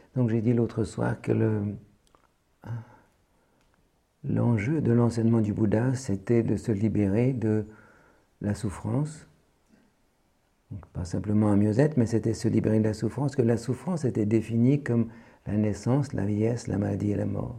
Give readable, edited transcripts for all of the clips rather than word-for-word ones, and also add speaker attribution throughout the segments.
Speaker 1: Donc j'ai dit l'autre soir que l'enjeu de l'enseignement du Bouddha, c'était de se libérer de la souffrance. Donc, pas simplement un mieux-être, mais c'était se libérer de la souffrance, que la souffrance était définie comme la naissance, la vieillesse, la maladie et la mort.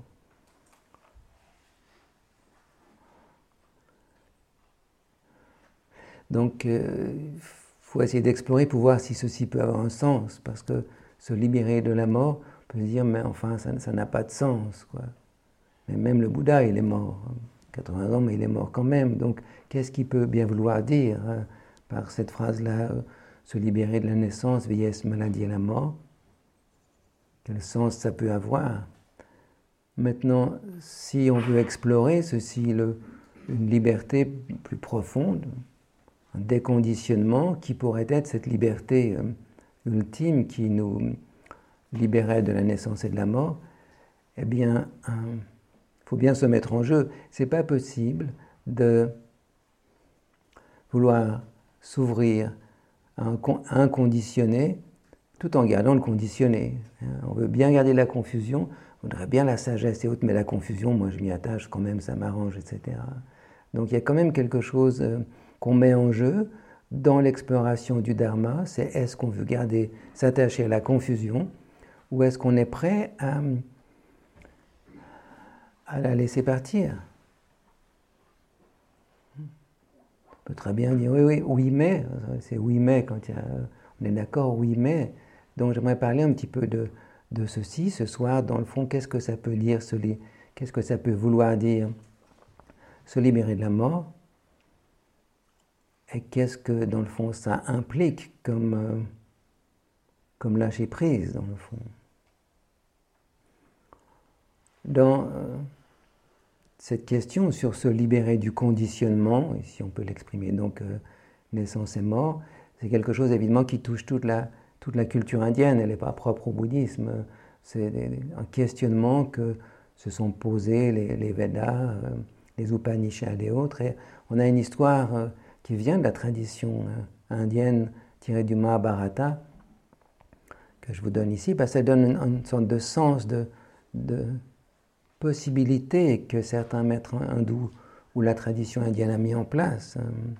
Speaker 1: Donc, il faut essayer d'explorer pour voir si ceci peut avoir un sens, parce que se libérer de la mort, on peut se dire, mais enfin, ça n'a pas de sens, quoi. Mais même le Bouddha, il est mort. 80 ans, mais il est mort quand même. Donc, qu'est-ce qu'il peut bien vouloir dire par cette phrase-là, se libérer de la naissance, vieillesse, maladie et la mort? Quel sens ça peut avoir? Maintenant, si on veut explorer ceci, une liberté plus profonde, un déconditionnement qui pourrait être cette liberté ultime qui nous libérait de la naissance et de la mort, eh bien, faut bien se mettre en jeu. C'est pas possible de vouloir s'ouvrir à un conditionné tout en gardant le conditionné. On veut bien garder la confusion, on voudrait bien la sagesse et autres, mais la confusion, moi je m'y attache quand même, ça m'arrange, etc. Donc il y a quand même quelque chose qu'on met en jeu dans l'exploration du Dharma, c'est est-ce qu'on veut garder, s'attacher à la confusion, ou est-ce qu'on est prêt à la laisser partir. On peut très bien dire oui, mais, c'est oui, mais, quand on est d'accord, oui, mais. Donc j'aimerais parler un petit peu de ceci ce soir, dans le fond, qu'est-ce que ça peut dire, qu'est-ce que ça peut vouloir dire se libérer de la mort, et qu'est-ce que, dans le fond, ça implique comme lâcher prise, dans le fond. Dans cette question sur se libérer du conditionnement, et si on peut l'exprimer donc naissance et mort, c'est quelque chose évidemment qui touche toute la culture indienne, elle n'est pas propre au bouddhisme, c'est un questionnement que se sont posés les Védas, les Upanishads et autres, et on a une histoire qui vient de la tradition indienne tirée du Mahabharata, que je vous donne ici, parce que ça donne une sorte de sens de possibilités que certains maîtres hindous ou la tradition indienne a mis en place.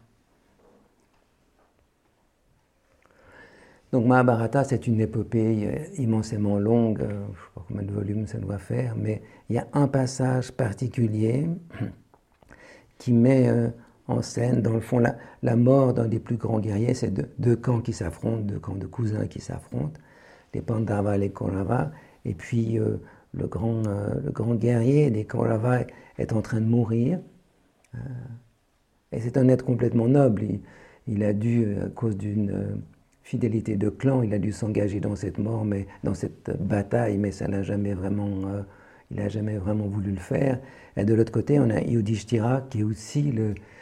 Speaker 1: Donc Mahabharata, c'est une épopée immensément longue, je ne sais pas combien de volumes ça doit faire, mais il y a un passage particulier qui met en scène, dans le fond, la mort d'un des plus grands guerriers. C'est deux camps qui s'affrontent, deux camps de cousins qui s'affrontent, les Pandavas et les Kauravas, et puis le grand guerrier des Kauravas est en train de mourir, et c'est un être complètement noble. Il a dû, à cause d'une fidélité de clan, il a dû s'engager dans cette mort, mais dans cette bataille, mais ça n'a jamais vraiment, il n'a jamais vraiment voulu le faire. Et de l'autre côté, on a Yudhishthira, qui est aussi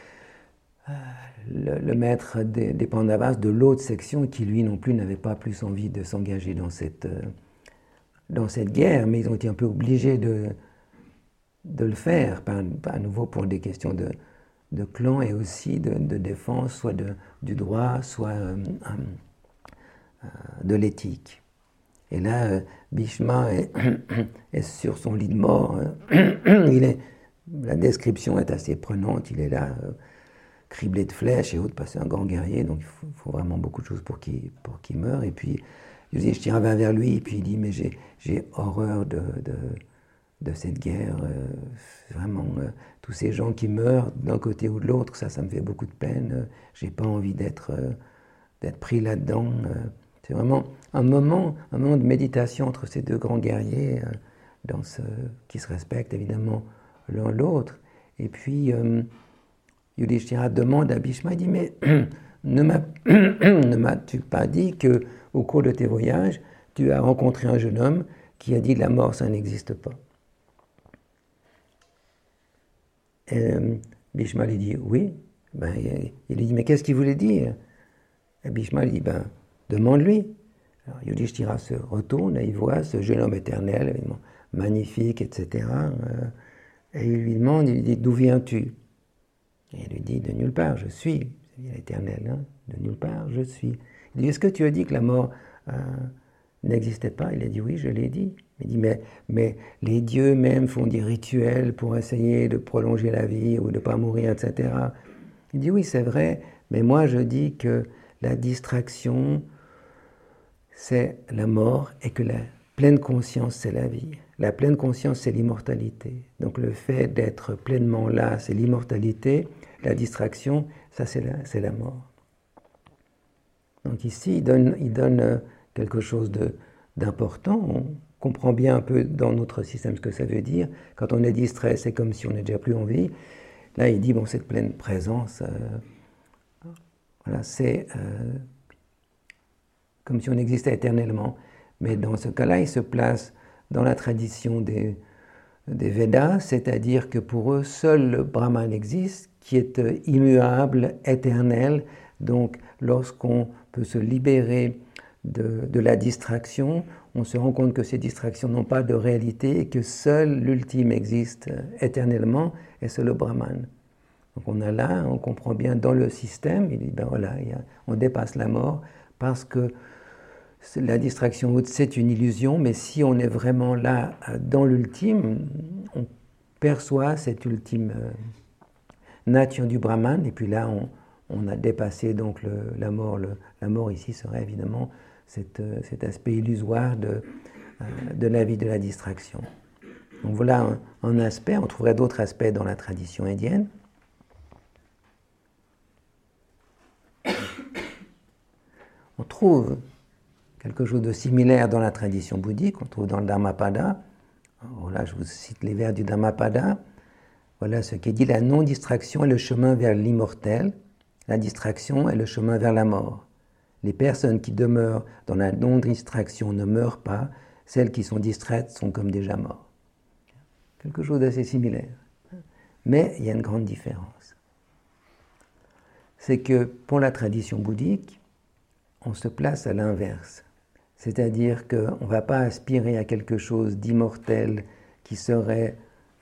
Speaker 1: le maître des Pandavas de l'autre section, qui lui non plus n'avait pas plus envie de s'engager dans cette guerre, mais ils ont été un peu obligés de le faire, à nouveau pour des questions de clan et aussi de défense, soit du droit, soit de l'éthique. Et là, Bhishma est sur son lit de mort. La description est assez prenante. Il est là, criblé de flèches et autres, parce que c'est un grand guerrier, donc il faut vraiment beaucoup de choses pour qu'il meure. Et puis, Yudhishthira va vers lui, et puis il dit, mais j'ai horreur de cette guerre. Vraiment, tous ces gens qui meurent d'un côté ou de l'autre, ça me fait beaucoup de peine. J'ai pas envie d'être pris là-dedans. C'est vraiment un moment de méditation entre ces deux grands guerriers, qui se respectent évidemment l'un l'autre. Et puis, Yudhishthira demande à Bhishma, il dit, mais ne m'as-tu pas dit qu'au cours de tes voyages, tu as rencontré un jeune homme qui a dit que la mort, ça n'existe pas? Et Bhishma lui dit, oui. Il lui dit, mais qu'est-ce qu'il voulait dire? Et Bhishma lui dit, demande-lui. Alors Yudhishthira se retourne et il voit ce jeune homme éternel, évidemment, magnifique, etc. Et il lui demande, il dit, d'où viens-tu? Et il lui dit, de nulle part, je suis. C'est l'éternel, hein? De nulle part, je suis. Il dit, est-ce que tu as dit que la mort n'existait pas. Il a dit oui, je l'ai dit. Il dit mais les dieux même font des rituels pour essayer de prolonger la vie ou de ne pas mourir, etc. Il dit oui, c'est vrai, mais moi je dis que la distraction, c'est la mort et que la pleine conscience, c'est la vie. La pleine conscience, c'est l'immortalité. Donc le fait d'être pleinement là, c'est l'immortalité. La distraction, ça c'est la mort. Donc ici, il donne quelque chose d'important. On comprend bien un peu dans notre système ce que ça veut dire. Quand on est distrait, c'est comme si on n'est déjà plus en vie. Là, il dit, bon, cette pleine présence, voilà, c'est comme si on existait éternellement. Mais dans ce cas-là, il se place dans la tradition des Védas, c'est-à-dire que pour eux, seul le Brahman existe, qui est immuable, éternel. Donc, lorsqu'on peut se libérer de la distraction, on se rend compte que ces distractions n'ont pas de réalité et que seul l'ultime existe éternellement, et c'est le Brahman. Donc on a là, on comprend bien dans le système, il dit, ben voilà, on dépasse la mort parce que la distraction haute, c'est une illusion, mais si on est vraiment là dans l'ultime, on perçoit cette ultime nature du Brahman, et puis là, on a dépassé donc la mort. La mort ici serait évidemment cet aspect illusoire de la vie de la distraction. Donc voilà un aspect, on trouverait d'autres aspects dans la tradition indienne. On trouve quelque chose de similaire dans la tradition bouddhique, on trouve dans le Dhammapada. Alors là, je vous cite les vers du Dhammapada. Voilà ce qui est dit, la non-distraction est le chemin vers l'immortel, la distraction est le chemin vers la mort. Les personnes qui demeurent dans la non-distraction ne meurent pas, celles qui sont distraites sont comme déjà mortes. Quelque chose d'assez similaire. Mais il y a une grande différence. C'est que pour la tradition bouddhique, on se place à l'inverse. C'est-à-dire qu'on ne va pas aspirer à quelque chose d'immortel qui serait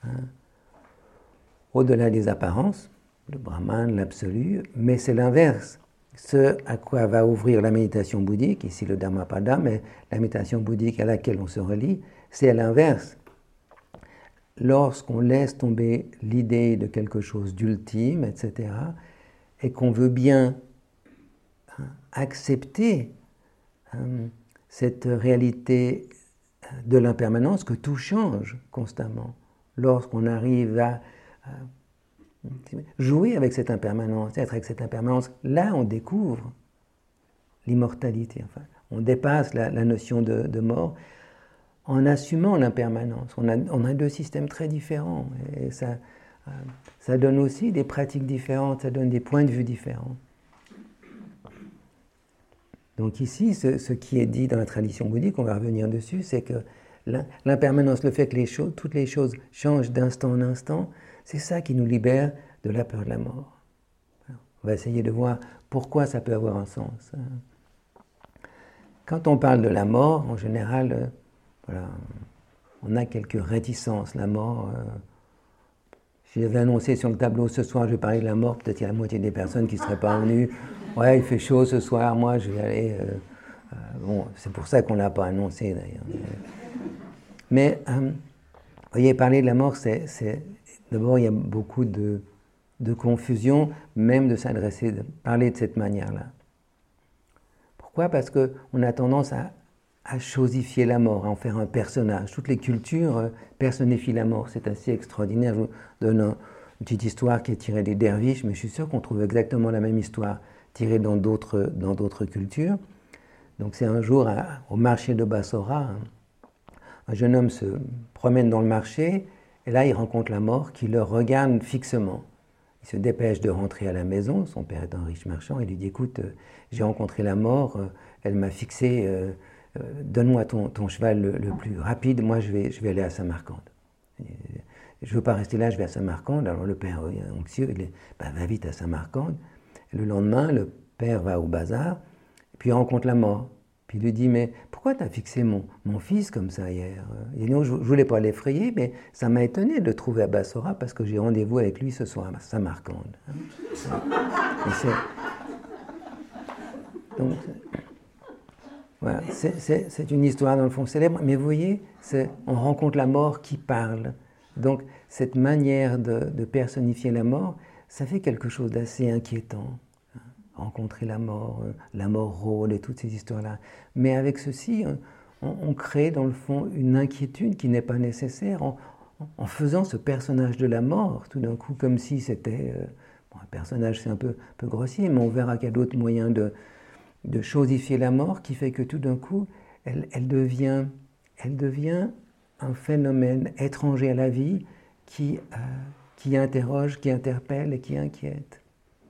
Speaker 1: au-delà des apparences, le Brahman, l'absolu, mais c'est l'inverse. Ce à quoi va ouvrir la méditation bouddhique, ici le Dhammapada, mais la méditation bouddhique à laquelle on se relie, c'est à l'inverse. Lorsqu'on laisse tomber l'idée de quelque chose d'ultime, etc., et qu'on veut bien accepter cette réalité de l'impermanence, que tout change constamment. Lorsqu'on arrive à jouer avec cette impermanence, être avec cette impermanence, là on découvre l'immortalité. Enfin, on dépasse la notion de mort en assumant l'impermanence. On a deux systèmes très différents et ça donne aussi des pratiques différentes, ça donne des points de vue différents. Donc ici, ce qui est dit dans la tradition bouddhique, on va revenir dessus, c'est que l'impermanence, le fait que toutes les choses changent d'instant en instant, c'est ça qui nous libère de la peur de la mort. Alors, on va essayer de voir pourquoi ça peut avoir un sens. Quand on parle de la mort, en général, voilà, on a quelques réticences. La mort, si j'avais annoncé sur le tableau ce soir, je vais parler de la mort, peut-être il y a la moitié des personnes qui ne seraient pas venues. Ouais, il fait chaud ce soir, moi je vais aller... bon, c'est pour ça qu'on ne l'a pas annoncé d'ailleurs. Mais, vous voyez, parler de la mort, d'abord, il y a beaucoup de confusion, même de parler de cette manière-là. Pourquoi ? Parce qu'on a tendance à chosifier la mort, à en faire un personnage. Toutes les cultures personnifient la mort, c'est assez extraordinaire. Je vous donne une petite histoire qui est tirée des derviches, mais je suis sûr qu'on trouve exactement la même histoire tirée dans d'autres cultures. Donc c'est un jour au marché de Bassora, un jeune homme se promène dans le marché, et là il rencontre la mort qui le regarde fixement. Il se dépêche de rentrer à la maison, son père est un riche marchand, il lui dit « Écoute, j'ai rencontré la mort, elle m'a fixé, donne-moi ton cheval le plus rapide, moi je vais aller à Samarcande. » Je ne veux pas rester là, je vais à Samarcande. Alors le père anxieux, il dit « Va vite à Samarcande. » Le lendemain, le père va au bazar, puis il rencontre la mort. Puis il lui dit « Mais pourquoi tu as fixé mon fils comme ça hier ?» Il dit « Non, je ne voulais pas l'effrayer, mais ça m'a étonné de le trouver à Bassora parce que j'ai rendez-vous avec lui ce soir à Samarcande. » Donc, Voilà, c'est une histoire dans le fond célèbre, mais vous voyez, on rencontre la mort qui parle. Donc cette manière de personnifier la mort, ça fait quelque chose d'assez inquiétant. Rencontrer la mort rôde et toutes ces histoires-là. Mais avec ceci, on crée dans le fond une inquiétude qui n'est pas nécessaire en faisant ce personnage de la mort, tout d'un coup, comme si c'était... un personnage, c'est un peu grossier, mais on verra qu'il y a d'autres moyens de chosifier la mort qui fait que tout d'un coup, elle devient un phénomène étranger à la vie qui interroge, qui interpelle et qui inquiète.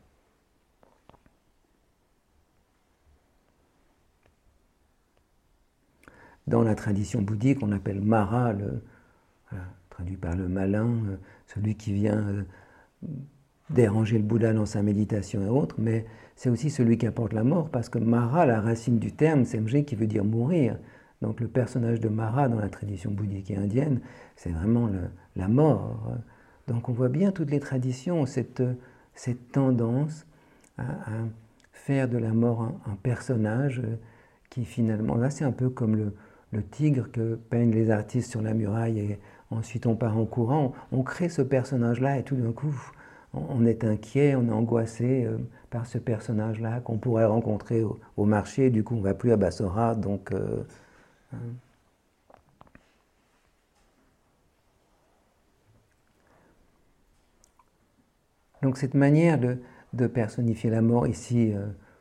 Speaker 1: Dans la tradition bouddhique, on appelle Mara, traduit par le malin, celui qui vient déranger le Bouddha dans sa méditation et autres, mais c'est aussi celui qui apporte la mort, parce que Mara, la racine du terme, c'est Mje qui veut dire mourir. Donc le personnage de Mara dans la tradition bouddhique et indienne, c'est vraiment la mort. Donc on voit bien toutes les traditions, cette tendance à faire de la mort un personnage qui finalement, là c'est un peu comme le tigre que peignent les artistes sur la muraille et ensuite on part en courant, on crée ce personnage-là et tout d'un coup on est inquiet, on est angoissé par ce personnage-là qu'on pourrait rencontrer au marché, du coup on ne va plus à Bassora, donc... Donc cette manière de personnifier la mort ici,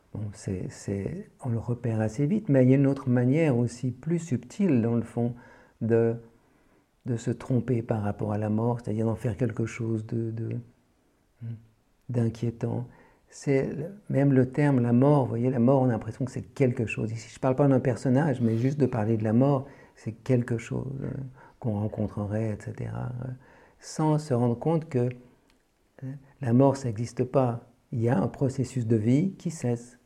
Speaker 1: on le repère assez vite, mais il y a une autre manière aussi plus subtile dans le fond de se tromper par rapport à la mort, c'est-à-dire d'en faire quelque chose d'inquiétant. C'est même le terme la mort, vous voyez, la mort, on a l'impression que c'est quelque chose. Ici, je ne parle pas d'un personnage, mais juste de parler de la mort, c'est quelque chose qu'on rencontrerait, etc. Sans se rendre compte que la mort, ça n'existe pas. Il y a un processus de vie qui cesse.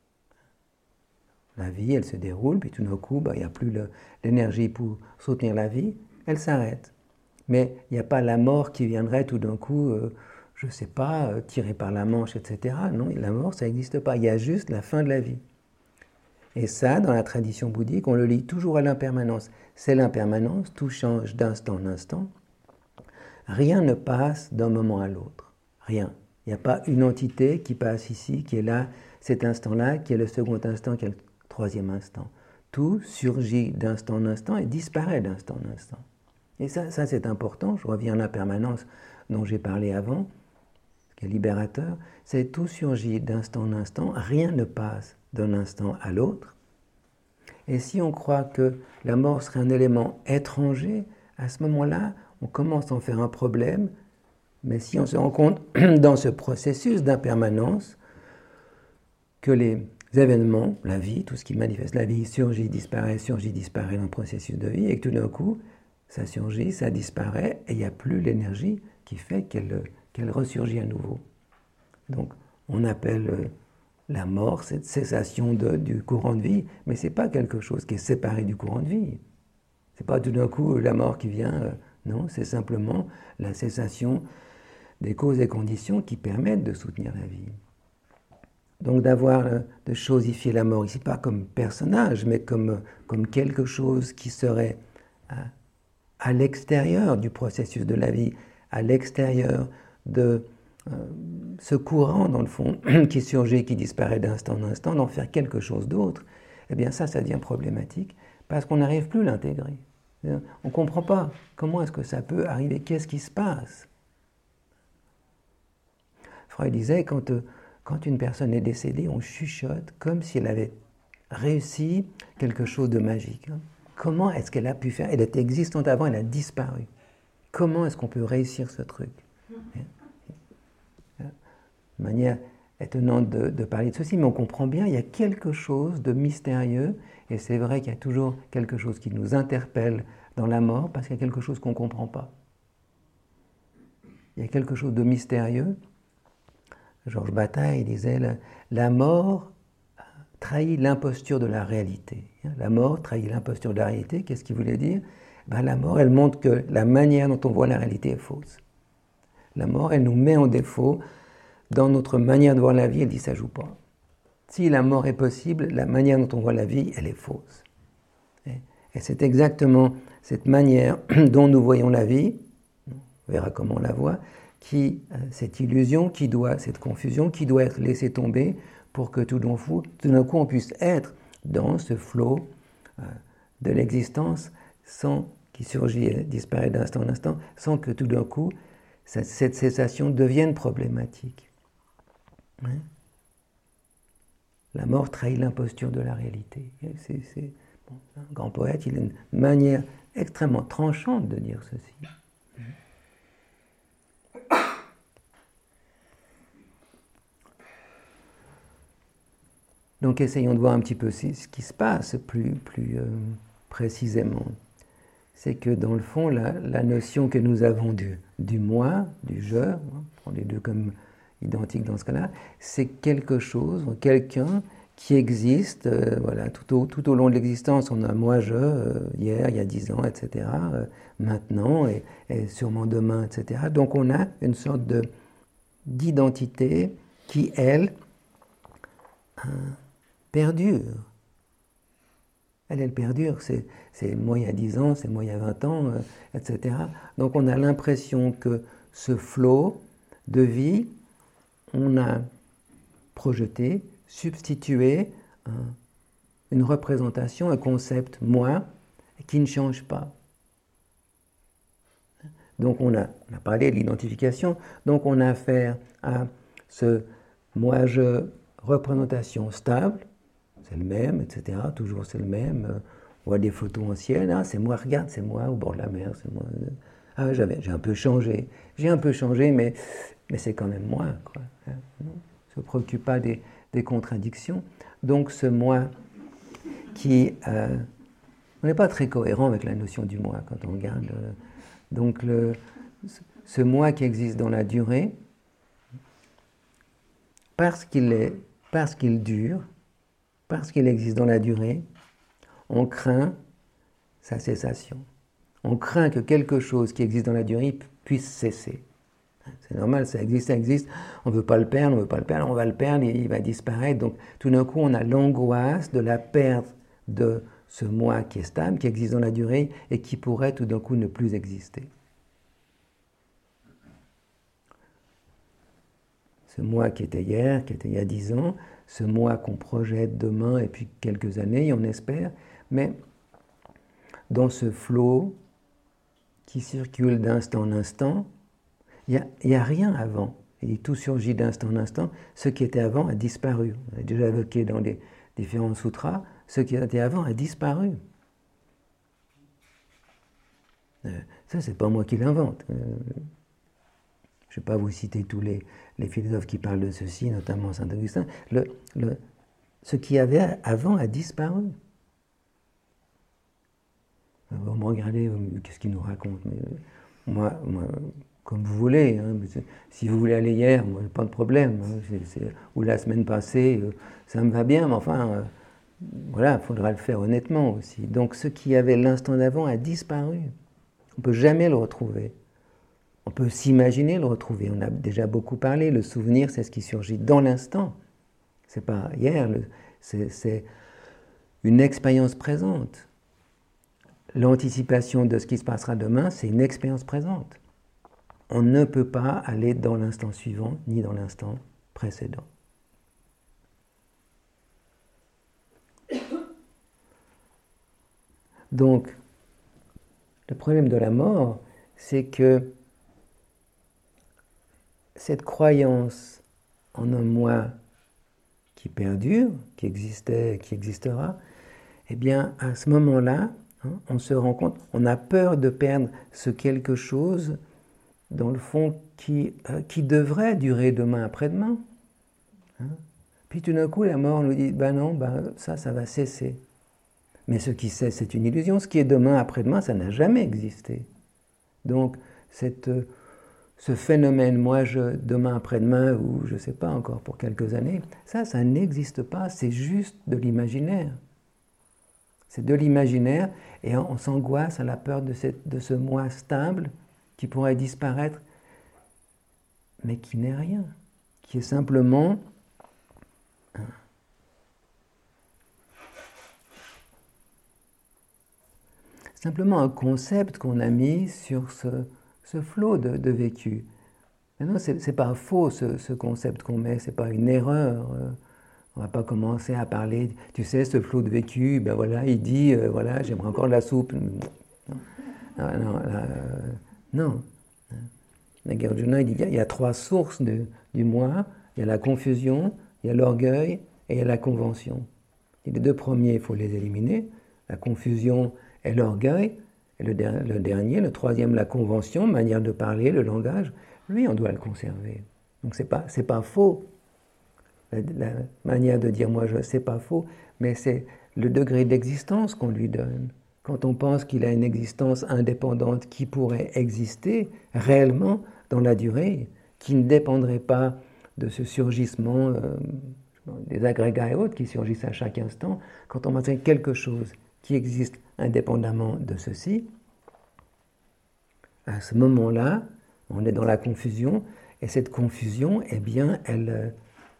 Speaker 1: La vie, elle se déroule, puis tout d'un coup, il n'y a plus l'énergie pour soutenir la vie, elle s'arrête. Mais il n'y a pas la mort qui viendrait tout d'un coup, je ne sais pas, tirée par la manche, etc. Non, la mort, ça n'existe pas. Il y a juste la fin de la vie. Et ça, dans la tradition bouddhique, on le lie toujours à l'impermanence. C'est l'impermanence, tout change d'instant en instant. Rien ne passe d'un moment à l'autre. Rien. Il n'y a pas une entité qui passe ici, qui est là, cet instant-là, qui est le second instant, qui est le troisième instant. Tout surgit d'instant en instant et disparaît d'instant en instant. Et ça c'est important, je reviens à l'impermanence dont j'ai parlé avant, ce qui est libérateur, c'est tout surgit d'instant en instant, rien ne passe d'un instant à l'autre. Et si on croit que la mort serait un élément étranger, à ce moment-là, on commence à en faire un problème, mais si on se rend compte dans ce processus d'impermanence que les événements, la vie, tout ce qui manifeste la vie, surgit, disparaît dans le processus de vie, et que tout d'un coup, ça surgit, ça disparaît, et il n'y a plus l'énergie qui fait qu'elle ressurgit à nouveau. Donc, on appelle la mort cette cessation du courant de vie, mais ce n'est pas quelque chose qui est séparé du courant de vie. Ce n'est pas tout d'un coup la mort qui vient, non, c'est simplement la cessation des causes et conditions qui permettent de soutenir la vie. Donc de chosifier la mort ici, pas comme personnage, mais comme quelque chose qui serait à l'extérieur du processus de la vie, à l'extérieur de ce courant, dans le fond, qui surgit, qui disparaît d'instant en instant, d'en faire quelque chose d'autre, eh bien ça devient problématique, parce qu'on n'arrive plus à l'intégrer. On ne comprend pas comment est-ce que ça peut arriver, qu'est-ce qui se passe. Freud disait, quand une personne est décédée, on chuchote comme si elle avait réussi quelque chose de magique. Comment est-ce qu'elle a pu faire? Elle était existante avant, elle a disparu. Comment est-ce qu'on peut réussir ce truc? De manière étonnante de parler de ceci, mais on comprend bien, il y a quelque chose de mystérieux, et c'est vrai qu'il y a toujours quelque chose qui nous interpelle dans la mort, parce qu'il y a quelque chose qu'on ne comprend pas. Il y a quelque chose de mystérieux. Georges Bataille disait la mort trahit l'imposture de la réalité. La mort trahit l'imposture de la réalité. Qu'est-ce qu'il voulait dire? La mort, elle montre que la manière dont on voit la réalité est fausse. La mort, elle nous met en défaut dans notre manière de voir la vie. Elle dit ça joue pas. si la mort est possible, la manière dont on voit la vie, elle est fausse. Et c'est exactement cette manière dont nous voyons la vie, on verra comment on la voit, cette illusion, cette confusion qui doit être laissée tomber pour que tout d'un coup on puisse être dans ce flot de l'existence qui surgit et disparaît d'instant en instant, sans que tout d'un coup cette cessation devienne problématique. La mort trahit l'imposture de la réalité. Un grand poète, il a une manière extrêmement tranchante de dire ceci. Donc essayons de voir un petit peu ce qui se passe plus précisément. C'est que dans le fond, la notion que nous avons du moi, du je, on prend les deux comme identiques dans ce cas-là, c'est quelque chose, quelqu'un qui existe, tout au long de l'existence. On a moi, je, hier, il y a 10 ans, etc., maintenant, et sûrement demain, etc. Donc on a une sorte d'identité qui, elle, perdure. Elle perdure, c'est moi il y a 10 ans, c'est moi il y a 20 ans, etc. Donc on a l'impression que ce flot de vie, on a projeté, substitué une représentation, un concept moi, qui ne change pas. Donc on a parlé de l'identification, donc on a affaire à ce moi-je représentation stable, c'est le même, etc. Toujours c'est le même. On voit des photos anciennes, c'est moi, regarde, c'est moi au bord de la mer, c'est moi. Ah, j'ai un peu changé. J'ai un peu changé, mais c'est quand même moi, quoi. On ne se préoccupe pas des contradictions. Donc ce moi qui... on n'est pas très cohérent avec la notion du moi quand on regarde. Donc ce moi qui existe dans la durée, parce qu'il dure, parce qu'il existe dans la durée, on craint sa cessation. On craint que quelque chose qui existe dans la durée puisse cesser. C'est normal, ça existe, on ne veut pas le perdre, on va le perdre, il va disparaître. Donc tout d'un coup, on a l'angoisse de la perte de ce moi qui est stable, qui existe dans la durée et qui pourrait tout d'un coup ne plus exister. Ce moi qui était hier, qui était il y a 10 ans, ce moi qu'on projette demain et puis quelques années, on espère, mais dans ce flot qui circule d'instant en instant, il n'y a rien avant. Et tout surgit d'instant en instant. Ce qui était avant a disparu. On a déjà évoqué dans les différents sutras, ce qui était avant a disparu. Ça, c'est pas moi qui l'invente. Je ne vais pas vous citer tous les philosophes qui parlent de ceci, notamment Saint-Augustin. Ce qui avait avant a disparu. Vous me regardez, qu'est-ce qu'il nous raconte? Mais moi, comme vous voulez. Si vous voulez aller hier, moi, pas de problème. Ou la semaine passée, ça me va bien, mais enfin, voilà, il faudra le faire honnêtement aussi. Donc ce qui avait l'instant d'avant a disparu. On ne peut jamais le retrouver. On peut s'imaginer le retrouver. On a déjà beaucoup parlé. Le souvenir, c'est ce qui surgit dans l'instant. C'est pas hier, c'est une expérience présente. L'anticipation de ce qui se passera demain, c'est une expérience présente. On ne peut pas aller dans l'instant suivant, ni dans l'instant précédent. Donc, le problème de la mort, c'est que cette croyance en un moi qui perdure, qui existait, qui existera, eh bien, à ce moment-là, on se rend compte, on a peur de perdre ce quelque chose, dans le fond, qui devrait durer demain après-demain. Puis tout d'un coup, la mort nous dit, non, ça va cesser. Mais ce qui cesse, c'est une illusion. Ce qui est demain après-demain, ça n'a jamais existé. Donc, ce phénomène, moi, demain après-demain, ou je ne sais pas encore pour quelques années, ça n'existe pas, c'est juste de l'imaginaire. C'est de l'imaginaire, et on s'angoisse à la peur de ce moi stable qui pourrait disparaître, mais qui n'est rien, qui est simplement simplement un concept qu'on a mis sur ce flot de vécu. Non, c'est pas faux ce concept qu'on met, c'est pas une erreur. On va pas commencer à parler, tu sais, ce flot de vécu, ben voilà, il dit, voilà, j'aimerais encore de la soupe. Non, non. Nagarjuna, il dit, il y a 3 sources du moi, il y a la confusion, il y a l'orgueil et il y a la convention. Et les 2 premiers, il faut les éliminer, la confusion et l'orgueil, et le dernier, le 3e, la convention, manière de parler, le langage, lui, on doit le conserver. Donc c'est pas faux. La manière de dire moi, c'est pas faux, mais c'est le degré d'existence qu'on lui donne. Quand on pense qu'il a une existence indépendante qui pourrait exister réellement dans la durée, qui ne dépendrait pas de ce surgissement des agrégats et autres qui surgissent à chaque instant, quand on mentionne quelque chose qui existe indépendamment de ceci, à ce moment-là, on est dans la confusion, et cette confusion, eh bien, elle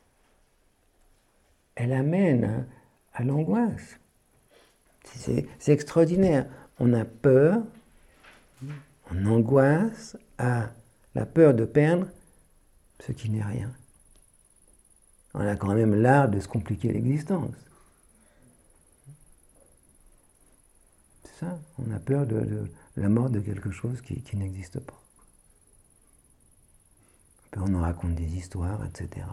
Speaker 1: amène à l'angoisse. C'est extraordinaire. On a peur, on angoisse à la peur de perdre ce qui n'est rien. On a quand même l'art de se compliquer l'existence. C'est ça, on a peur de la mort de quelque chose qui n'existe pas. Puis on en raconte des histoires, etc.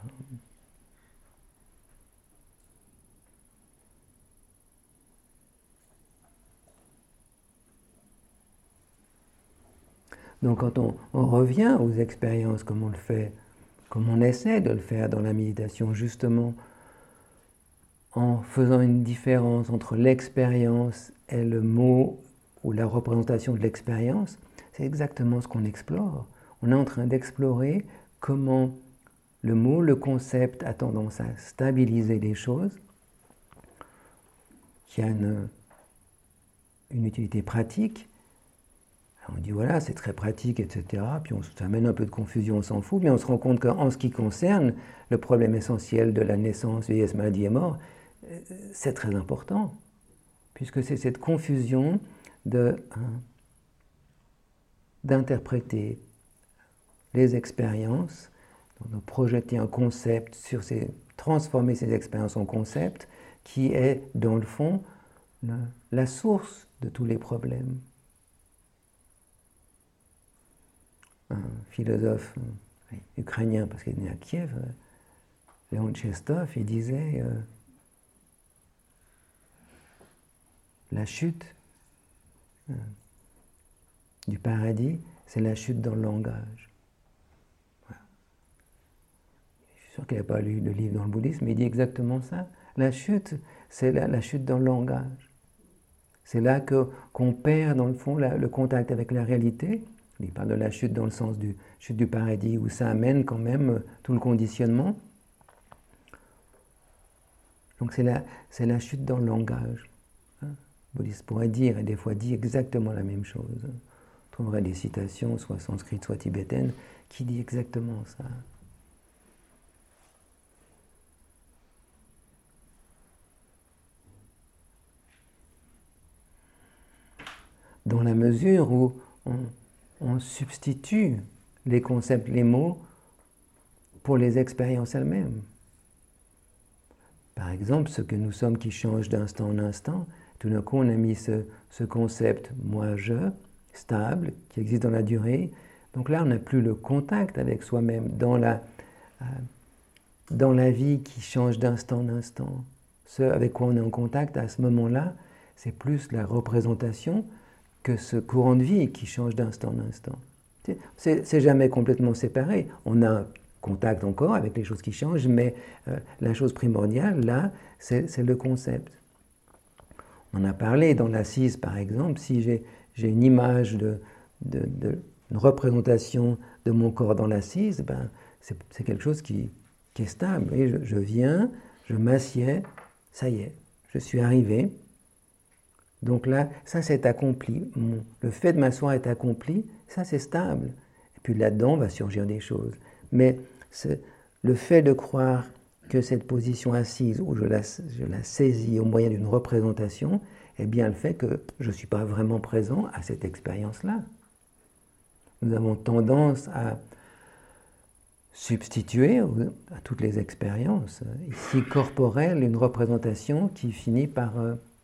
Speaker 1: Donc quand on revient aux expériences comme on le fait, comme on essaie de le faire dans la méditation, justement, en faisant une différence entre l'expérience et le mot ou la représentation de l'expérience, c'est exactement ce qu'on explore. On est en train d'explorer comment le mot, le concept a tendance à stabiliser les choses, qui a une utilité pratique. Alors on dit voilà, c'est très pratique, etc. Puis ça amène un peu de confusion, on s'en fout, mais on se rend compte qu'en ce qui concerne le problème essentiel de la naissance, vieillesse, maladie et mort, c'est très important, puisque c'est cette confusion d'interpréter les expériences, de projeter un concept sur transformer ces expériences en concept, qui est, dans le fond, la source de tous les problèmes. Un philosophe ukrainien, parce qu'il est né à Kiev, Léon Tchestov, il disait la chute du paradis, c'est la chute dans le langage. Voilà. Je suis sûr qu'il n'a pas lu de livre dans le bouddhisme, mais il dit exactement ça. La chute, c'est la chute dans le langage. C'est là qu'on perd, dans le fond, le contact avec la réalité. Il parle de la chute dans le sens du chute du paradis, où ça amène quand même tout le conditionnement. Donc c'est la chute dans le langage. Le bouddhiste pourrait dire, et des fois dit exactement la même chose. On trouverait des citations, soit sanskrites, soit tibétaines, qui dit exactement ça. Dans la mesure où on substitue les concepts, les mots, pour les expériences elles-mêmes. Par exemple, ce que nous sommes qui change d'instant en instant, tout d'un coup on a mis ce concept moi-je, stable, qui existe dans la durée. Donc là on n'a plus le contact avec soi-même dans la vie qui change d'instant en instant. Ce avec quoi on est en contact à ce moment-là, c'est plus la représentation que ce courant de vie qui change d'instant en instant. C'est jamais complètement séparé. On a contact encore avec les choses qui changent, mais la chose primordiale, là, c'est le concept. On en a parlé dans l'assise, par exemple. Si j'ai une image une représentation de mon corps dans l'assise, ben, c'est quelque chose qui est stable. Et je viens, je m'assieds, ça y est, je suis arrivé. Donc là, ça c'est accompli. Le fait de m'asseoir est accompli, ça c'est stable. Et puis là-dedans va surgir des choses. Mais le fait de croire que cette position assise, où je la saisis au moyen d'une représentation, est bien le fait que je ne suis pas vraiment présent à cette expérience-là. Nous avons tendance à substituer à toutes les expériences, ici corporelles, une représentation qui finit par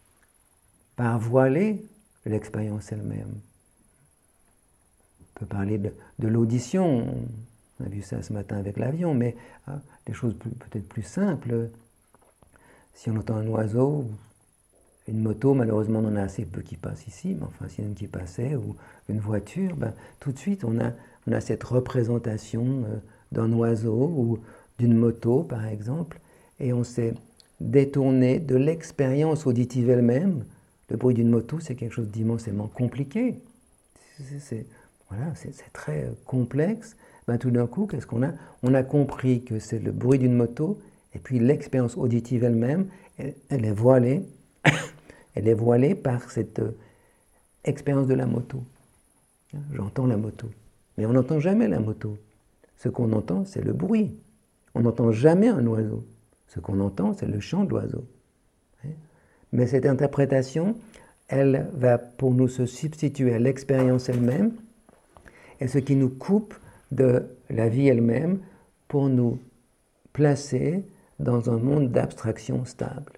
Speaker 1: voiler l'expérience elle-même. On peut parler de l'audition, on a vu ça ce matin avec l'avion, mais des choses peut-être plus simples. Si on entend un oiseau, une moto, malheureusement on en a assez peu qui passent ici, mais enfin s'il y en a une qui passait, ou une voiture, tout de suite on a cette représentation d'un oiseau ou d'une moto par exemple, et on s'est détourné de l'expérience auditive elle-même. Le bruit d'une moto, c'est quelque chose d'immensément compliqué. C'est très complexe. Tout d'un coup, qu'est-ce qu'on a? On a compris que c'est le bruit d'une moto, et puis l'expérience auditive elle-même, elle est voilée. Elle est voilée par cette expérience de la moto. J'entends la moto. Mais on n'entend jamais la moto. Ce qu'on entend, c'est le bruit. On n'entend jamais un oiseau. Ce qu'on entend, c'est le chant de l'oiseau. Mais cette interprétation, elle va pour nous se substituer à l'expérience elle-même, et ce qui nous coupe de la vie elle-même pour nous placer dans un monde d'abstraction stable.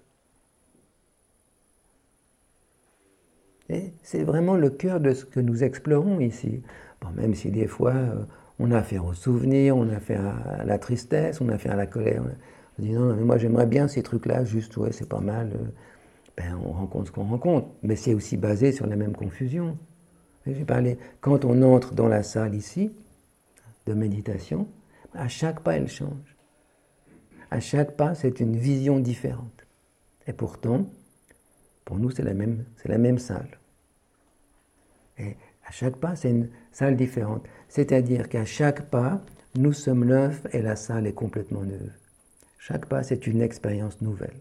Speaker 1: Et c'est vraiment le cœur de ce que nous explorons ici. Bon, même si des fois on a affaire aux souvenirs, on a affaire à la tristesse, on a affaire à la colère. On dit non, mais moi j'aimerais bien ces trucs-là, juste ouais, c'est pas mal. On rencontre ce qu'on rencontre, mais c'est aussi basé sur la même confusion. J'ai parlé, quand on entre dans la salle ici de méditation, à chaque pas elle change. À chaque pas c'est une vision différente. Et pourtant, pour nous c'est la même salle. Et à chaque pas, c'est une salle différente. C'est-à-dire qu'à chaque pas, nous sommes neufs et la salle est complètement neuve. Chaque pas, c'est une expérience nouvelle.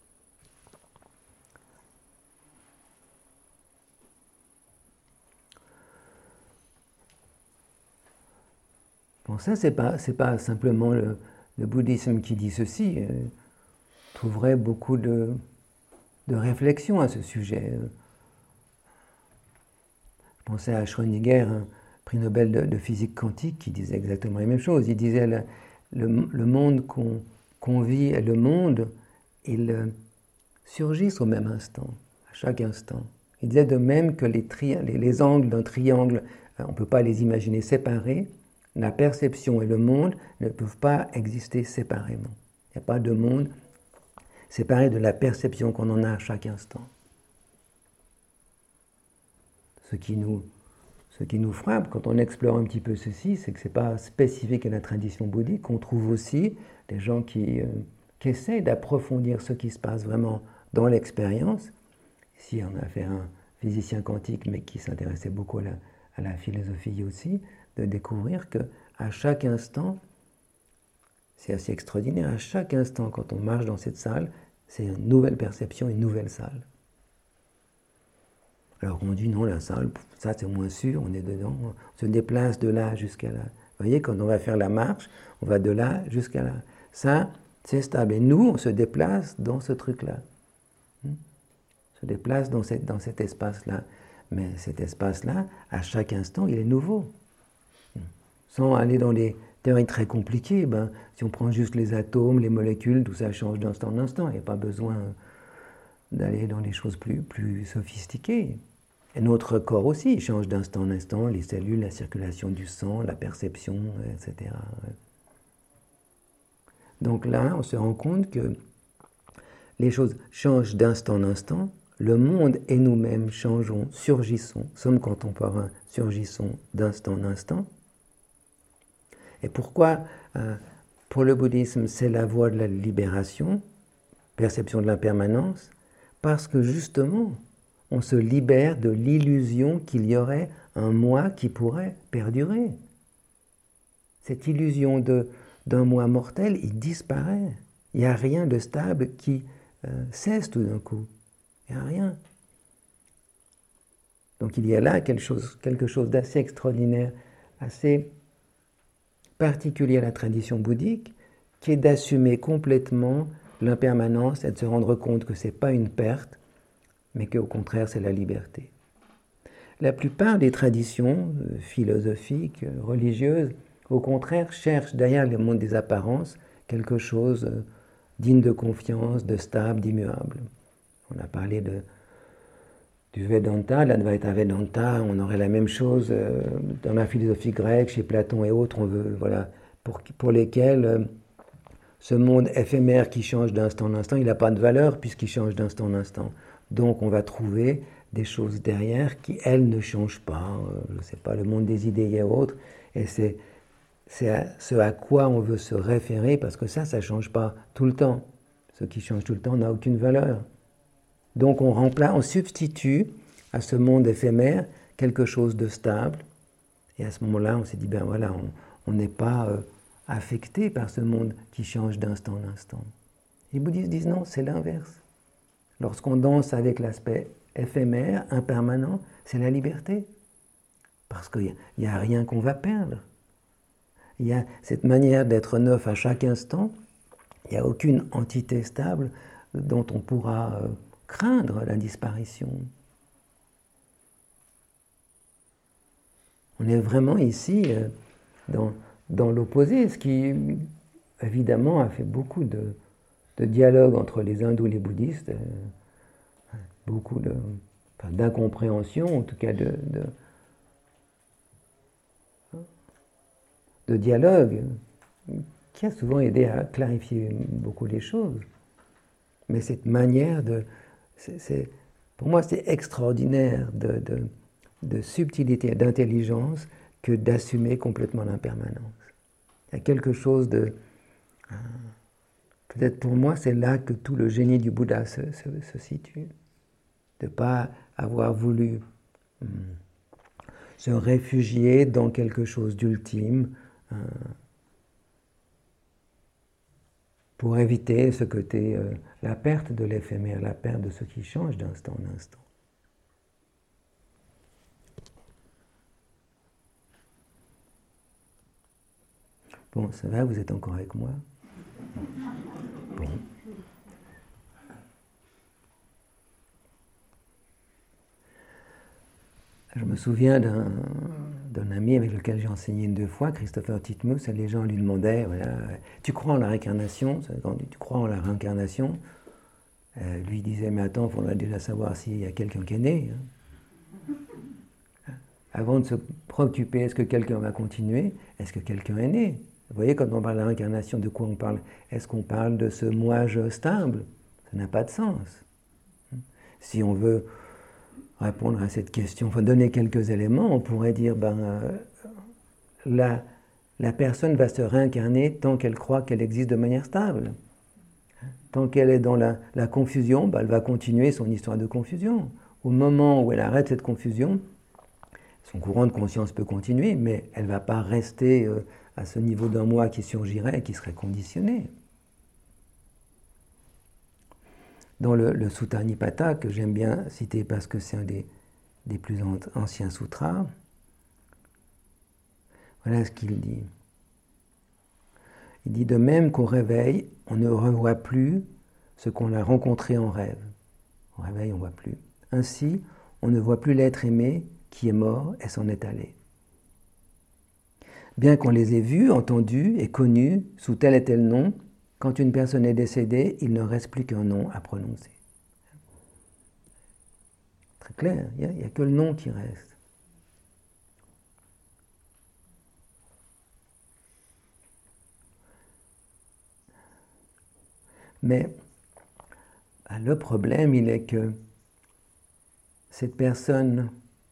Speaker 1: Bon, ça, c'est pas simplement le bouddhisme qui dit ceci. Je trouverais beaucoup de réflexions à ce sujet. Je pensais à Schrödinger, un prix Nobel de physique quantique, qui disait exactement la même chose. Il disait le monde qu'on vit et le monde, ils surgissent au même instant, à chaque instant. Il disait de même que les angles d'un triangle, on ne peut pas les imaginer séparés. La perception et le monde ne peuvent pas exister séparément. Il n'y a pas de monde séparé de la perception qu'on en a à chaque instant. Ce qui nous frappe quand on explore un petit peu ceci, c'est que ce n'est pas spécifique à la tradition bouddhique. On trouve aussi des gens qui essaient d'approfondir ce qui se passe vraiment dans l'expérience. Ici, on a fait un physicien quantique, mais qui s'intéressait beaucoup à la philosophie aussi, de découvrir qu'à chaque instant, c'est assez extraordinaire, à chaque instant, quand on marche dans cette salle, c'est une nouvelle perception, une nouvelle salle. Alors on dit non, la salle, ça c'est moins sûr, on est dedans, on se déplace de là jusqu'à là. Vous voyez, quand on va faire la marche, on va de là jusqu'à là. Ça, c'est stable. Et nous, on se déplace dans ce truc-là. On se déplace dans cet espace-là. Mais cet espace-là, à chaque instant, il est nouveau. Sans aller dans les théories très compliquées, si on prend juste les atomes, les molécules, tout ça change d'instant en instant. Il n'y a pas besoin d'aller dans les choses plus sophistiquées. Et notre corps aussi il change d'instant en instant, les cellules, la circulation du sang, la perception, etc. Donc là, on se rend compte que les choses changent d'instant en instant, le monde et nous-mêmes changeons, surgissons, sommes contemporains, surgissons d'instant en instant. Et pourquoi, pour le bouddhisme, c'est la voie de la libération, perception de l'impermanence? Parce que justement, on se libère de l'illusion qu'il y aurait un moi qui pourrait perdurer. Cette illusion d'un moi mortel, il disparaît. Il n'y a rien de stable qui cesse tout d'un coup. Il n'y a rien. Donc il y a là quelque chose d'assez extraordinaire, assez particulier à la tradition bouddhique, qui est d'assumer complètement l'impermanence et de se rendre compte que ce n'est pas une perte, mais qu'au contraire c'est la liberté. La plupart des traditions philosophiques, religieuses, au contraire, cherchent derrière le monde des apparences quelque chose digne de confiance, de stable, d'immuable. On a parlé du Vedanta, l'Advaita Vedanta, on aurait la même chose dans la philosophie grecque, chez Platon et autres, on veut, voilà, pour lesquels ce monde éphémère qui change d'instant en instant, il n'a pas de valeur puisqu'il change d'instant en instant. Donc on va trouver des choses derrière qui, elles, ne changent pas. Je ne sais pas, le monde des idées et autres. Et c'est ce à quoi on veut se référer, parce que ça ne change pas tout le temps. Ce qui change tout le temps n'a aucune valeur. Donc on substitue à ce monde éphémère quelque chose de stable. Et à ce moment-là, on s'est dit, ben voilà, on n'est pas affecté par ce monde qui change d'instant en instant. Les bouddhistes disent non, c'est l'inverse. Lorsqu'on danse avec l'aspect éphémère, impermanent, c'est la liberté. Parce qu'il n'y a rien qu'on va perdre. Il y a cette manière d'être neuf à chaque instant. Il n'y a aucune entité stable dont on pourra craindre la disparition. On est vraiment ici dans l'opposé, ce qui évidemment a fait beaucoup de dialogue entre les hindous et les bouddhistes, beaucoup d'incompréhension, en tout cas de dialogue, qui a souvent aidé à clarifier beaucoup les choses. Mais cette manière pour moi, c'est extraordinaire de subtilité et d'intelligence que d'assumer complètement l'impermanence. Il y a quelque chose de... Peut-être pour moi, c'est là que tout le génie du Bouddha se situe. De ne pas avoir voulu se réfugier dans quelque chose d'ultime pour éviter ce côté, la perte de l'éphémère, la perte de ce qui change d'instant en instant. Bon, ça va, vous êtes encore avec moi? Bon. Je me souviens d'un ami avec lequel j'ai enseigné une 2 fois, Christopher Titmuss, et les gens lui demandaient, voilà, tu crois en la réincarnation? Tu crois en la réincarnation? Lui disait, mais attends, il faudrait déjà savoir s'il y a quelqu'un qui est né. Avant de se préoccuper, est-ce que quelqu'un va continuer? Est-ce que quelqu'un est né? Vous voyez, quand on parle de la réincarnation, de quoi on parle? Est-ce qu'on parle de ce moi-je stable? Ça n'a pas de sens. Si on veut répondre à cette question, enfin donner quelques éléments, on pourrait dire, la personne va se réincarner tant qu'elle croit qu'elle existe de manière stable. Tant qu'elle est dans la confusion, elle va continuer son histoire de confusion. Au moment où elle arrête cette confusion, son courant de conscience peut continuer, mais elle ne va pas rester à ce niveau d'un moi qui surgirait et qui serait conditionné. Dans le Sutta Nipata, que j'aime bien citer parce que c'est un des plus anciens sutras, voilà ce qu'il dit. Il dit, de même qu'au réveil, on ne revoit plus ce qu'on a rencontré en rêve. Au réveil, on ne voit plus. Ainsi, on ne voit plus l'être aimé qui est mort et s'en est allé. Bien qu'on les ait vus, entendus et connus sous tel et tel nom, quand une personne est décédée, il ne reste plus qu'un nom à prononcer. Très clair, il n'y a que le nom qui reste. Mais le problème, il est que cette personne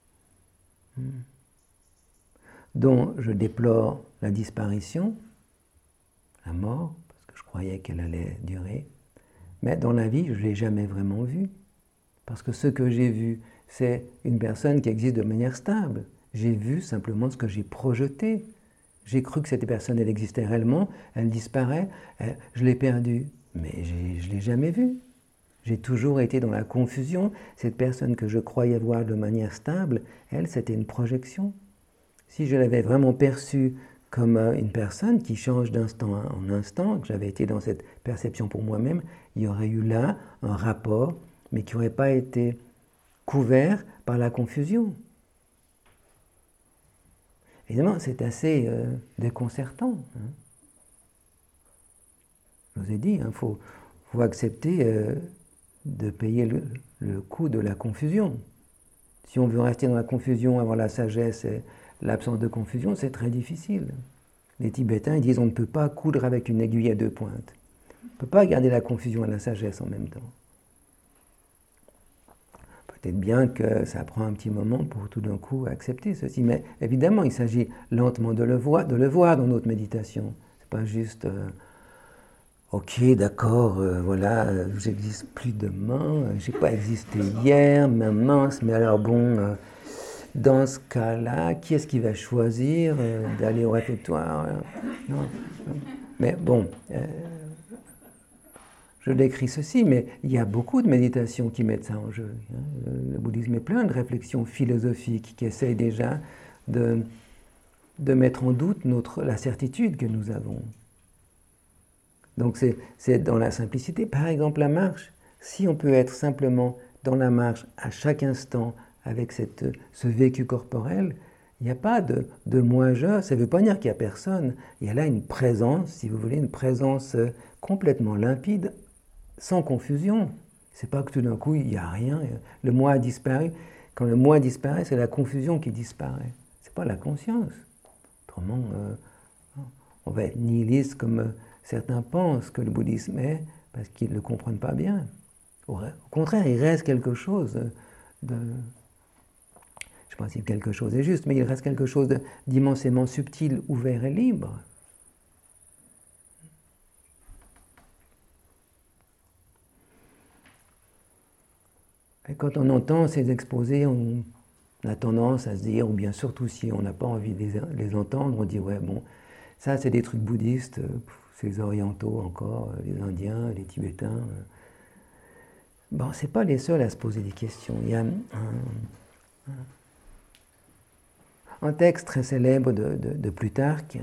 Speaker 1: dont je déplore la disparition, la mort, parce que je croyais qu'elle allait durer, mais dans la vie, je ne l'ai jamais vraiment vue. Parce que ce que j'ai vu, c'est une personne qui existe de manière stable. J'ai vu simplement ce que j'ai projeté. J'ai cru que cette personne, elle existait réellement, elle disparaît, je l'ai perdue. Mais je ne l'ai jamais vue. J'ai toujours été dans la confusion. Cette personne que je croyais voir de manière stable, elle, c'était une projection. Si je l'avais vraiment perçue comme une personne qui change d'instant en instant, que j'avais été dans cette perception pour moi-même, il y aurait eu là un rapport, mais qui n'aurait pas été couvert par la confusion. Évidemment, c'est assez déconcertant. Je vous ai dit, il faut accepter de payer le coût de la confusion. Si on veut rester dans la confusion, avoir la sagesse et l'absence de confusion, c'est très difficile. Les Tibétains disent on ne peut pas coudre avec une aiguille à deux pointes. On ne peut pas garder la confusion et la sagesse en même temps. Peut-être bien que ça prend un petit moment pour tout d'un coup accepter ceci, mais évidemment il s'agit lentement de le voir dans notre méditation. C'est pas juste ok, d'accord, voilà, j'existe plus demain, j'ai pas existé hier, mais mince, mais alors bon, dans ce cas-là, qui est-ce qui va choisir d'aller au réfectoire? Non. Mais bon, je décris ceci, mais il y a beaucoup de méditations qui mettent ça en jeu. Le bouddhisme est plein de réflexions philosophiques qui essayent déjà de mettre en doute la certitude que nous avons. Donc c'est dans la simplicité. Par exemple, la marche. Si on peut être simplement dans la marche à chaque instant avec ce vécu corporel, il n'y a pas de moi-je. Ça ne veut pas dire qu'il n'y a personne. Il y a là une présence, si vous voulez, une présence complètement limpide, sans confusion. C'est pas que tout d'un coup, il n'y a rien. Le moi a disparu. Quand le moi disparaît, c'est la confusion qui disparaît. Ce n'est pas la conscience. Autrement, on va être nihiliste comme certains pensent que le bouddhisme est, parce qu'ils ne le comprennent pas bien. Au contraire, il reste quelque chose de... Je ne sais pas si quelque chose est juste, mais il reste quelque chose d'immensément subtil, ouvert et libre. Et quand on entend ces exposés, on a tendance à se dire, ou bien surtout si on n'a pas envie de les entendre, on dit, ouais, bon, ça c'est des trucs bouddhistes, c'est les orientaux encore, les Indiens, les Tibétains. Bon, c'est pas les seuls à se poser des questions. Il y a un texte très célèbre de Plutarque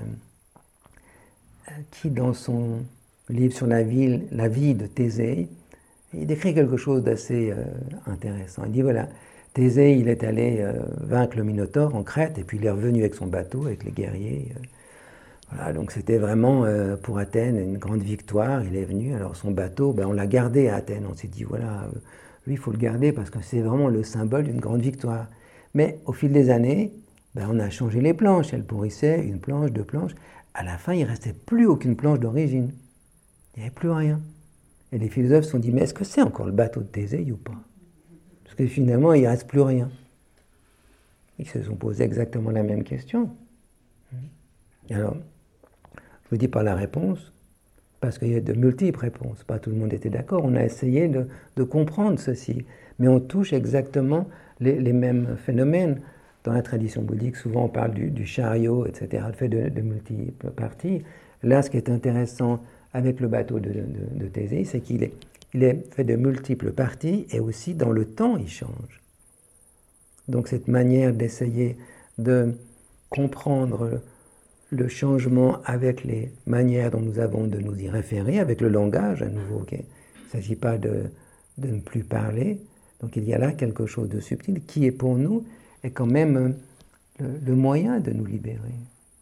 Speaker 1: qui, dans son livre sur la vie de Thésée, il décrit quelque chose d'assez intéressant. Il dit voilà, Thésée, il est allé vaincre le Minotaure en Crète, et puis il est revenu avec son bateau, avec les guerriers. Voilà, donc c'était vraiment pour Athènes une grande victoire. Il est venu, alors son bateau, on l'a gardé à Athènes. On s'est dit voilà, lui il faut le garder parce que c'est vraiment le symbole d'une grande victoire. Mais au fil des années, on a changé les planches. Elles pourrissaient, une planche, deux planches. À la fin, il ne restait plus aucune planche d'origine. Il n'y avait plus rien. Et les philosophes se sont dit, mais est-ce que c'est encore le bateau de Thésée ou pas? Parce que finalement, il ne reste plus rien. Ils se sont posé exactement la même question. Alors, je vous dis pas la réponse, parce qu'il y a de multiples réponses. Pas tout le monde était d'accord. On a essayé de comprendre ceci. Mais on touche exactement les mêmes phénomènes. Dans la tradition bouddhique, souvent on parle du chariot, etc., le fait de multiples parties. Là, ce qui est intéressant avec le bateau de Thésée, c'est qu'il est fait de multiples parties et aussi dans le temps, il change. Donc cette manière d'essayer de comprendre le changement avec les manières dont nous avons de nous y référer, avec le langage à nouveau. Il ne s'agit pas de ne plus parler. Donc il y a là quelque chose de subtil qui est pour nous est quand même le moyen de nous libérer.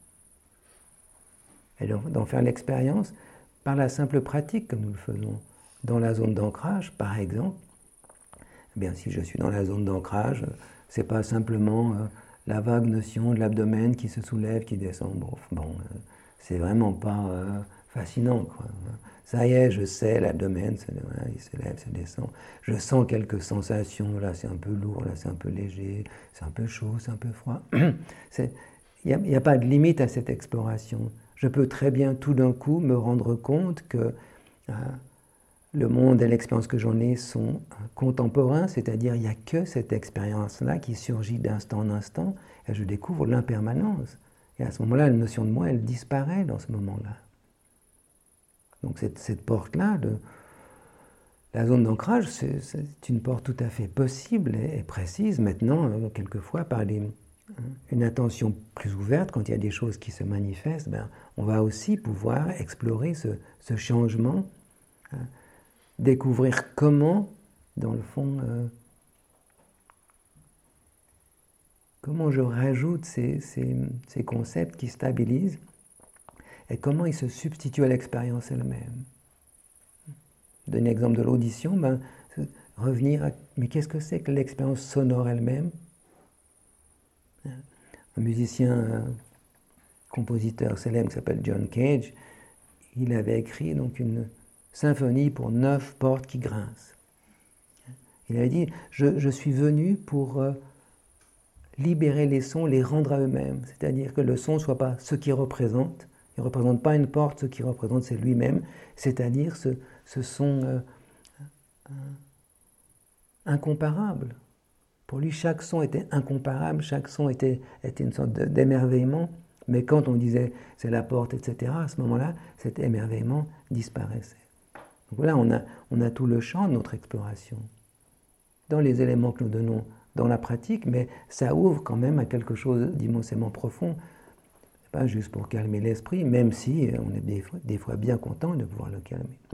Speaker 1: Et d'en faire l'expérience par la simple pratique comme nous le faisons. Dans la zone d'ancrage, par exemple, eh bien, si je suis dans la zone d'ancrage, ce n'est pas simplement la vague notion de l'abdomen qui se soulève, qui descend. C'est vraiment pas fascinant, quoi. Ça y est, je sais, l'abdomen, il se lève, se descend. Je sens quelques sensations, là c'est un peu lourd, là c'est un peu léger, c'est un peu chaud, c'est un peu froid. Il n'y a pas de limite à cette exploration. Je peux très bien tout d'un coup me rendre compte que le monde et l'expérience que j'en ai sont contemporains, c'est-à-dire il n'y a que cette expérience-là qui surgit d'instant en instant, et je découvre l'impermanence. Et à ce moment-là, la notion de moi, elle disparaît dans ce moment-là. Donc cette porte-là, la zone d'ancrage, c'est une porte tout à fait possible et précise. Maintenant, quelquefois, par une attention plus ouverte, quand il y a des choses qui se manifestent, on va aussi pouvoir explorer ce changement, découvrir comment, dans le fond, comment je rajoute ces concepts qui stabilisent et comment ils se substituent à l'expérience elle-même. Donner l'exemple de l'audition, revenir à mais qu'est-ce que c'est que l'expérience sonore elle-même? Un musicien, compositeur célèbre qui s'appelle John Cage, il avait écrit donc une symphonie pour 9 portes qui grincent. Il avait dit, je suis venu pour libérer les sons, les rendre à eux-mêmes. C'est-à-dire que le son ne soit pas ce qu'il représente. Il ne représente pas une porte, ce qu'il représente c'est lui-même. C'est-à-dire ce son incomparable. Pour lui, chaque son était incomparable, chaque son était une sorte d'émerveillement. Mais quand on disait c'est la porte, etc., à ce moment-là, cet émerveillement disparaissait. Donc voilà, on a tout le champ de notre exploration, dans les éléments que nous donnons dans la pratique, mais ça ouvre quand même à quelque chose d'immensément profond, pas juste pour calmer l'esprit, même si on est des fois bien content de pouvoir le calmer.